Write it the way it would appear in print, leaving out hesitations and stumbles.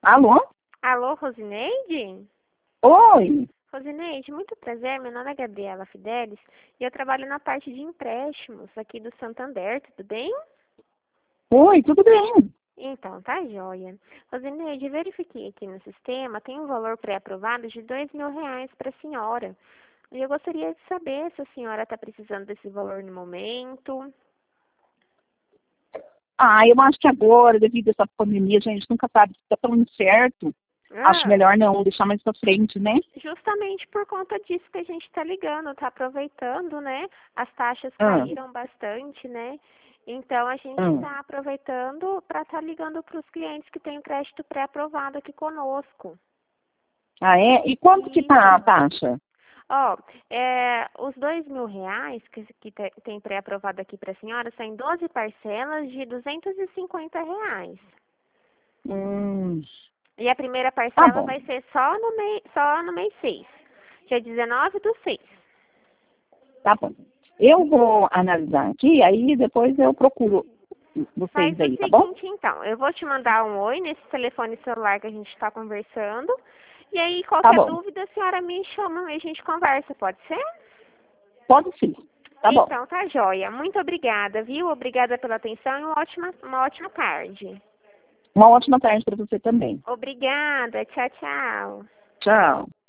Alô? Alô, Rosineide? Oi. Rosineide, muito prazer. Meu nome é Gabriela Fidelis e eu trabalho na parte de empréstimos aqui do Santander, tudo bem? Oi, tudo bem? Então, tá joia. Rosineide, verifiquei aqui no sistema, tem um valor pré-aprovado de R$ 2.000 para a senhora. E eu gostaria de saber se a senhora está precisando desse valor no momento. Eu acho que agora, devido a essa pandemia, a gente nunca sabe se está tão incerto. Acho Ah, melhor não deixar mais pra frente, né? justamente por conta disso que a gente está ligando, está aproveitando, né? As taxas Ah, caíram bastante, né? Então a gente ah. está aproveitando para estar ligando para os clientes que têm o crédito pré-aprovado aqui conosco. Ah, é? E quanto que tá a Isso. taxa? Ó, os R$ 2.000 que tem pré-aprovado aqui para a senhora são em 12 parcelas de R$ 250. Hum, E a primeira tá parcela bom, vai ser só no mês 6, dia 19/6. tá bom. Eu vou analisar aqui, aí depois eu procuro Faz vocês o aí, tá bom? seguinte, então. Eu vou te mandar um oi nesse telefone celular que a gente está conversando. E aí, Tá qualquer bom. dúvida, a senhora me chama e a gente conversa, pode ser? Pode sim. Tá bom. Então, tá joia. Muito obrigada, viu? Obrigada pela atenção e uma ótima tarde. Uma ótima tarde para você também. Obrigada. Tchau, tchau. Tchau.